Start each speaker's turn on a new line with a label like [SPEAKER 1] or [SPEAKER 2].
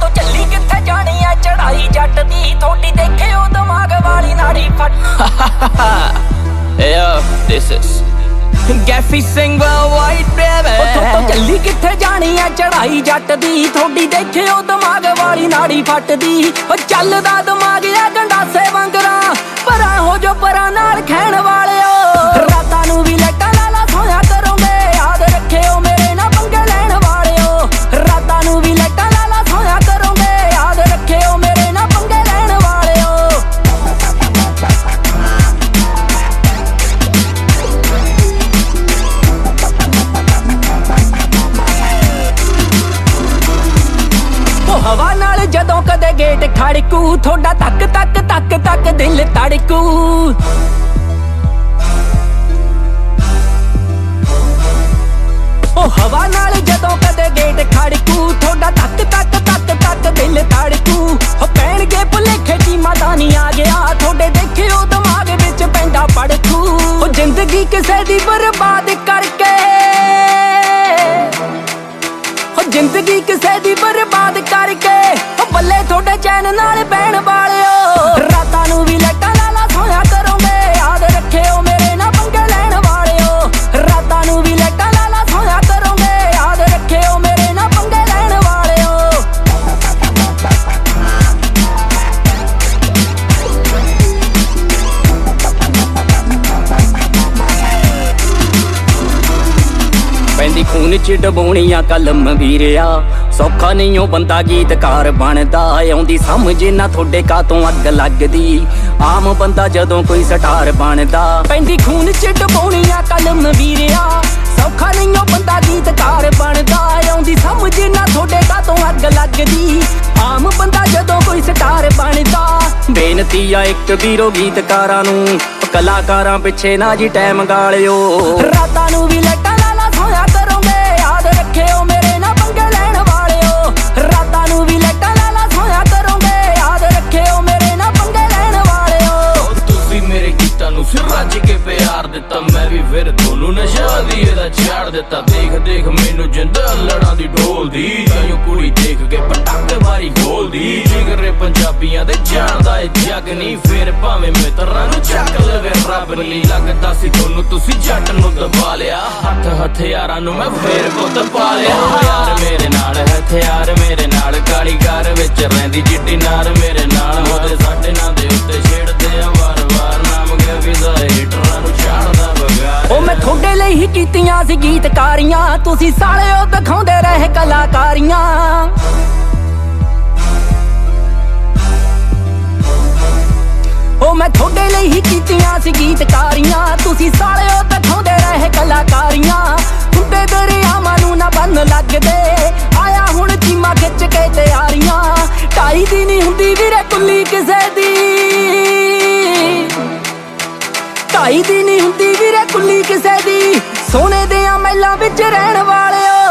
[SPEAKER 1] तो ਚੱਲੀ ਕਿੱਥੇ ਜਾਣੀ ਐ ਚੜਾਈ ਜੱਟ ਦੀ ਥੋੜੀ ਦੇਖਿਓ ਦਿਮਾਗ ਵਾਲੀ ਨਾੜੀ ਫਟ
[SPEAKER 2] Yo, this is Gaffy Singh Worldwide, baby।
[SPEAKER 1] तो ਚੱਲੀ ਕਿੱਥੇ ਜਾਣੀ ਐ ਚੜਾਈ ਜੱਟ ਦੀ ਥੋੜੀ ਦੇਖਿਓ ਦਿਮਾਗ ਵਾਲੀ ਨਾੜੀ ਫਟਦੀ ਚੱਲਦਾ ਦਿਮਾਗ ਐ ਗੰਡਾਸੇ ਵਾਂਗਰਾਂ ਪਰਾਂ ਹੋ ਜੋ ਪਰਾਂ ਨਾਲ ਖੈਣ ਵਾਲਿਓ ਰਾਤਾਂ ਨੂੰ ਵੀ ਲੈਟਾਂ ਲਾਲਾ ਸੋਇਆ ਕਰੋਗੇ ਯਾਦ ਰੱਖਿਓ ਮੇਰੇ ਨਾਲ ਪੰਗੇ ਲੈਣ ਵਾਲਿਓ ਰਾਤਾਂ ਨੂੰ ਵੀ ਲੈਟਾਂ ਲਾਲਾ ਸੋਇਆ ਕਰੋਗੇ ਯਾਦ ਰੱਖਿਓ ਮੇਰੇ ਨਾਲ ਪੰਗੇ ਲੈਣ ਵਾਲਿਓ ਹਵਾ ਨਾਲ ਜਦੋਂ ਕਦੇ ਗੇਟ ਖੜਕੂ ਥੋੜਾ ਤੱਕ ਤੱਕ ਤੱਕ ਤੱਕ ਦਿਲ ਧੜਕੂ ਉਹ ਹਵਾ ਨਾਲ ਜਦੋਂ ਕਦੇ ਗੇਟ ਖੜਕੂ ਥੋੜਾ ਤੱਕ ਤੱਕ ਤੱਕ ਤੱਕ ਦਿਲ ਧੜਕੂ ਹੋ ਪੈਣਗੇ ਭੁਲੇਖੇ ਕੀ ਮਾਤਾ ਨਹੀਂ ਆ ਗਿਆ ਥੋੜੇ ਦੇਖਿਓ ਦਿਮਾਗ ਵਿੱਚ ਪੈਂਦਾ ਪੜਕੂ ਉਹ ਜ਼ਿੰਦਗੀ ਕਿਸੇ ਦੀ ਬਰਬਾਦ ਕਰਕੇ ਜ਼ਿੰਦਗੀ ਕਿਸੇ ਦੀ ਬਰਬਾਦ ਕਰਕੇ ਬੱਲੇ ਤੁਹਾਡੇ ਚੈਨ ਨਾਲ ਬਹਿਣ ਵਾਲਿਓ ਰਾਤਾਂ ਨੂੰ ਵੀ ਲੈਟਾਂ ਲਾਲਾ ਸੋਇਆ ਕਰੋਗੇ ਯਾਦ ਰੱਖਿਓ ਮੇਰੇ ਨਾਲ ਪੰਗੇ ਲੈਣ ਵਾਲਿਓ ਰਾਤਾਂ ਨੂੰ ਵੀ ਲੈਟਾਂ ਲਾਲਾ ਸੋਇਆ ਕਰੋਗੇ ਯਾਦ ਰੱਖਿਓ ਮੇਰੇ ਨਾਲ ਪੰਗੇ ਲੈਣ ਵਾਲਿਓ ਪੈਂਦੀ ਖੂਨ ਚ ਡਬੋਣੀਆਂ ਕਲਮ ਵੀਰਿਆ ਸੌਖਾ ਨਹੀਂ ਉਹ ਬੰਦਾ ਗੀਤਕਾਰ ਬਣਦਾ ਆਉਂਦੀ ਸਮਝ ਨਾ ਤੁਹਾਡੇ ਕਾਤੋਂ ਅੱਗ ਲੱਗਦੀ ਆਮ ਬੰਦਾ ਜਦੋਂ ਕੋਈ ਸਟਾਰ ਬਣਦਾ ਪੈਂਦੀ ਖੂਨ ਚ ਡਬੋਣੀਆਂ ਕਲਮ ਵੀਰਿਆ ਸੌਖਾ ਨਹੀਂ ਉਹ ਬੰਦਾ ਗੀਤਕਾਰ ਬਣਦਾ ਆਉਂਦੀ ਸਮਝ ਨਾ ਤੁਹਾਡੇ ਕਾਤੋਂ ਅੱਗ ਲੱਗਦੀ ਆਮ ਬੰਦਾ ਜਦੋਂ ਕੋਈ ਸਟਾਰ ਬਣਦਾ ਬੇਨਤੀ ਆ ਇੱਕ ਵੀਰੋ ਗੀਤਕਾਰਾਂ ਨੂੰ ਕਲਾਕਾਰਾਂ ਪਿੱਛੇ ਨਾ ਜੀ ਟਾਈਮ ਗਾਲਿਓ ਰਾਤਾਂ ਨੂੰ ਵੀ ਲੈਟਾਂ ਲਾਲਾ ਸੋਇਆ ਕਰੋਗੇ ਯਾਦ ਰੱਖਿਓ ਮੇਰੇ ਨਾਲ ਪੰਗੇ ਲੈਣ ਵਾਲਿਓ ਰਾਤਾਂ ਨੂੰ ਵੀ ਲੈਟਾਂ ਲਾਲਾ ਸੋਇਆ ਕਰੋਗੇ ਯਾਦ ਰੱਖਿਓ ਮੇਰੇ ਨਾਲ ਪੰਗੇ ਲੈਣ ਵਾਲਿਓ
[SPEAKER 2] ਤੁਸੀਂ ਮੇਰੇ ਗੀਤਾਂ ਨੂੰ ਸਿਰ ਰੱਜ ਕੇ ਪਿਆਰ ਦਿੱਤਾ ਮੈਂ ਵੀ ਫਿਰ ਤੁਹਾਨੂੰ ਨਸ਼ਾ ਦੀ ਇਹਦਾ ਛਾੜ ਦਿੱਤਾ ਦੇਖ ਦੇਖ ਮੈਨੂੰ ਜਿੰਦਾ ਲੜਾਂ ਦੀ ਢੋਲਦੀ ਜਾਇਓ ਕੁੜੀ ਦੇਖ ਕੇ ਪਟਾਕੇ ਵਾਰੀ ਗੋਲਦੀ ਜਿਗਰੇ ਪੰਜਾਬੀਆਂ ਦੇ ਜਾਣਦਾ ਏ ਜੱਗ ਨਹੀਂ ਫਿਰ ਭਾਵੇਂ ਮਿੱਤਰਾਂ ਨੂੰ ਚੱਕ ਲਵੇ ਰੱਬ ਨਹੀਂ ਲੱਗਦਾ ਸੀ ਤੁਹਾਨੂੰ ਤੁਸੀਂ ਜੱਟ ਨੂੰ ਦਬਾ ਲਿਆ ਹੱਥ ਹਥਿਆਰਾਂ ਨੂੰ ਮੈਂ ਫੇਰ ਗੁੱਤ ਪਾ ਲਿਆ ਯਾਰ ਮੇਰੇ ਨਾਲ ਹਥਿਆਰ ਮੇਰੇ ਨਾਲ ਕਾਲੀਗਰ ਵਿੱਚ ਰਹਿੰਦੀ ਜਿੱਡੀ ਨਾਰ ਮੇਰੇ ਨਾਲ ਉਹਦੇ ਸਾਡੇ ਨਾਂ ਦੇ ਉੱਤੇ ਛੇੜਦੇ ਆ ਵਾਰ-ਵਾਰ ਨਾਮ ਗਿਆ ਵਿਦਾ ਹੀਟਰਾਂ ਨੂੰ ਛਾੜਦਾ ਬਗਾਰ
[SPEAKER 1] ਉਹ ਮੈਂ ਤੁਹਾਡੇ ਲਈ ਹੀ ਕੀਤੀਆਂ ਸੀ ਗੀਤਕਾਰੀਆਂ ਤੁਸੀਂ ਸਾਲਿਓ ਦਿਖਾਉਂਦੇ ਰਹੇ ਕਲਾਕਾਰੀਆਂ ਉਹ ਮੈਂ ਤੁਹਾਡੇ ਲਈ ਹੀ ਕੀਤੀਆਂ ਸੀ ਗੀਤਕਾਰੀਆਂ ਤੁਸੀਂ ਸਾਲਿਓ ਦਿਖਾਉਂਦੇ ਰਹੇ ਕਲਾਕਾਰੀਆਂ ਹੁੰਦੇ ਦਰਿਆਵਾਂ ਨੂੰ ਨਾ ਬੰਨ ਲੱਗਦੇ ਆਇਆ ਹੁਣ ਚੀਮਾ ਖਿੱਚ ਕੇ ਤਿਆਰੀਆਂ ਢਾਈ ਦੀ ਨਹੀਂ ਹੁੰਦੀ ਵੀਰੇ ਕੁੱਲੀ ਕਿਸੇ ਦੀ ਢਾਈ ਦੀ ਨਹੀਂ ਹੁੰਦੀ ਵੀਰੇ ਕੁੱਲੀ ਕਿਸੇ ਦੀ ਸੋਨੇ ਦੀਆਂ ਮਹਿਲਾਂ ਵਿੱਚ ਰਹਿਣ ਵਾਲਿਓ